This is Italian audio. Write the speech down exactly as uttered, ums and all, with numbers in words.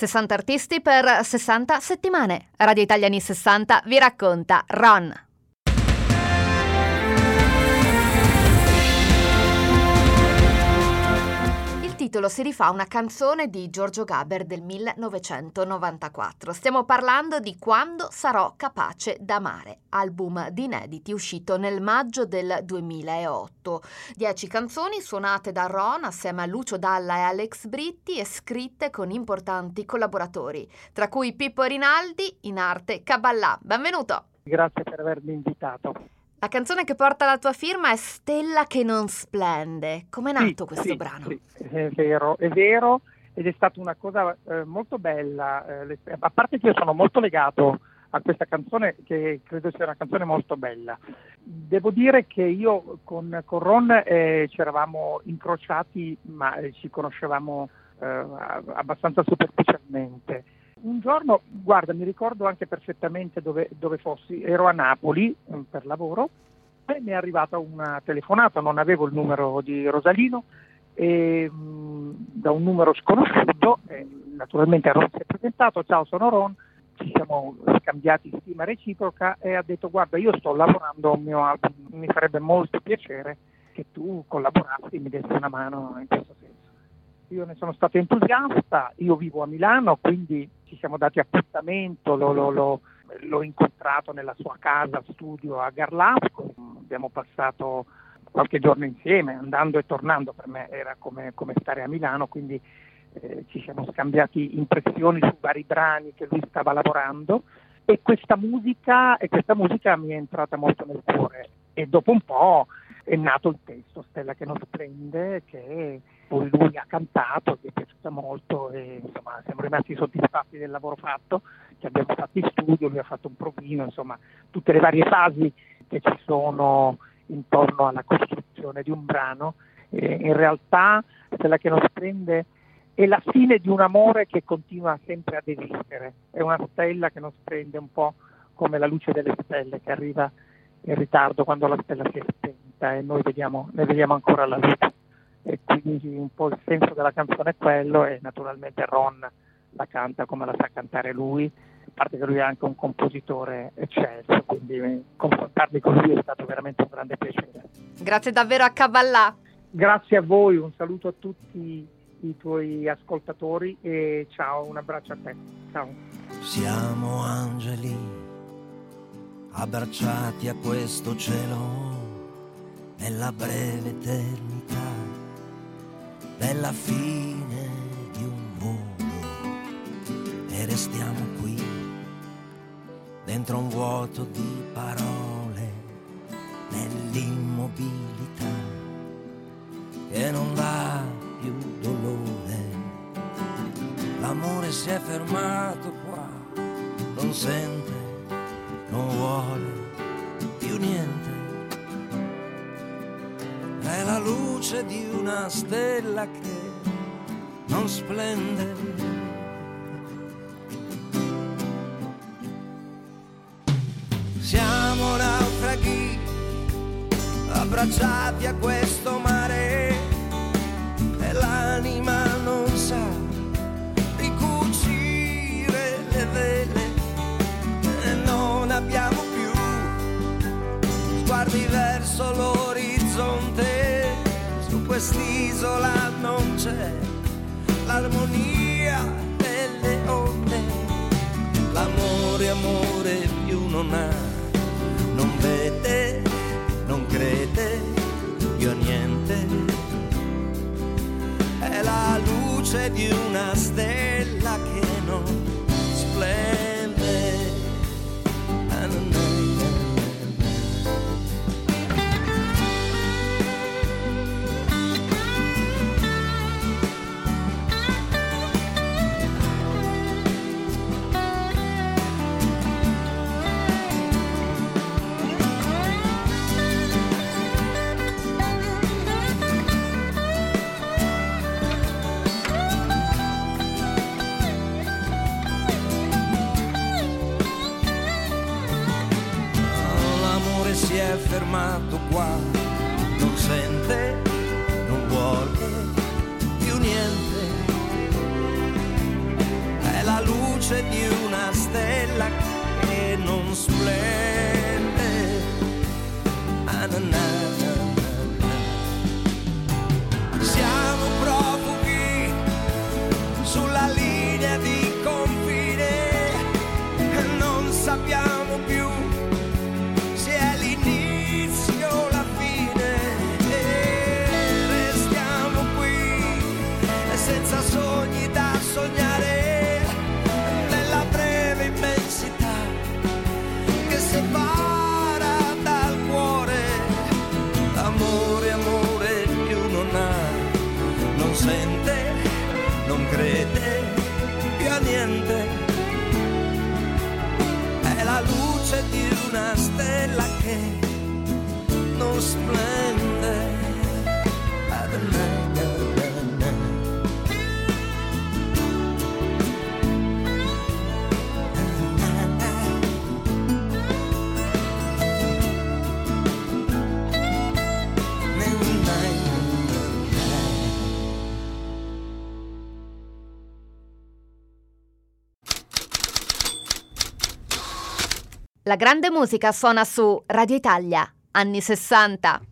sessanta artisti per sessanta settimane. Radio Italia anni sessanta vi racconta Ron. Il titolo si rifà a una canzone di Giorgio Gaber del millenovecentonovantaquattro. Stiamo parlando di Quando sarò capace d'amare, album di inediti uscito nel maggio del duemilaotto. Dieci canzoni suonate da Ron assieme a Lucio Dalla e Alex Britti e scritte con importanti collaboratori, tra cui Pippo Rinaldi, in arte Caballà. Benvenuto! Grazie per avermi invitato. La canzone che porta la tua firma è Stella che non splende. Com'è nato sì, questo sì, brano? Sì, è vero, è vero, ed è stata una cosa eh, molto bella. Eh, a parte che io sono molto legato a questa canzone, che credo sia una canzone molto bella. Devo dire che io con, con Ron eh, ci eravamo incrociati, ma eh, ci conoscevamo eh, abbastanza superficialmente. Un giorno, guarda, mi ricordo anche perfettamente dove, dove fossi, ero a Napoli per lavoro e mi è arrivata una telefonata, non avevo il numero di Rosalino, e, mh, da un numero sconosciuto, e, naturalmente Ron si è presentato, ciao sono Ron, ci siamo scambiati stima reciproca e ha detto guarda io sto lavorando a un mio album, mi farebbe molto piacere che tu collaborassi e mi dessi una mano in questo senso. Io ne sono stato entusiasta, io vivo a Milano, quindi ci siamo dati appuntamento, lo, lo, lo, l'ho incontrato nella sua casa, studio a Garlasco, abbiamo passato qualche giorno insieme, andando e tornando, per me era come, come stare a Milano, quindi eh, ci siamo scambiati impressioni su vari brani che lui stava lavorando e questa musica, e questa musica mi è entrata molto nel cuore e dopo un po' è nato il testo, Stella che non splende, che poi lui ha cantato, gli è piaciuta molto e insomma siamo rimasti soddisfatti del lavoro fatto, che abbiamo fatto in studio, lui ha fatto un provino, insomma tutte le varie fasi che ci sono intorno alla costruzione di un brano. E in realtà Stella che non splende è la fine di un amore che continua sempre ad esistere, è una stella che non splende, un po' come la luce delle stelle che arriva in ritardo quando la stella si è spenta e noi vediamo, ne vediamo ancora la luce. E quindi un po' il senso della canzone è quello e naturalmente Ron la canta come la sa cantare lui, a parte che lui è anche un compositore eccelso, quindi confrontarmi con lui è stato veramente un grande piacere. Grazie davvero a Caballà. Grazie a voi, un saluto a tutti i tuoi ascoltatori e ciao, un abbraccio a te. Ciao. Siamo angeli abbracciati a questo cielo nella breve eternità della fine di un mondo e restiamo qui dentro un vuoto di parole nell'immobilità che non dà più dolore. L'amore si è fermato qua, non sente, non vuole più niente. È la luce di una stella che non splende. Siamo naufraghi abbracciati a questo mare e l'anima non sa ricucire le vele e non abbiamo più sguardi verso l'orizzonte. Su quest'isola non c'è l'armonia delle onde. L'amore amore più non ha, non vede, non crede più a niente. È la luce di una stella che non splende. Si è fermato qua, non sente, non vuole più niente. luce di una stella che non splende. Ah, na, na, na, na. Siamo profughi sulla linea di confine e non sappiamo più se è l'inizio o la fine, e restiamo qui senza sogni da sognare nella breve immensità che separa dal cuore. Amore, amore più non ha, non sente, non crede più a niente. È la luce di una stella che non splende. La grande musica suona su Radio Italia, anni sessanta.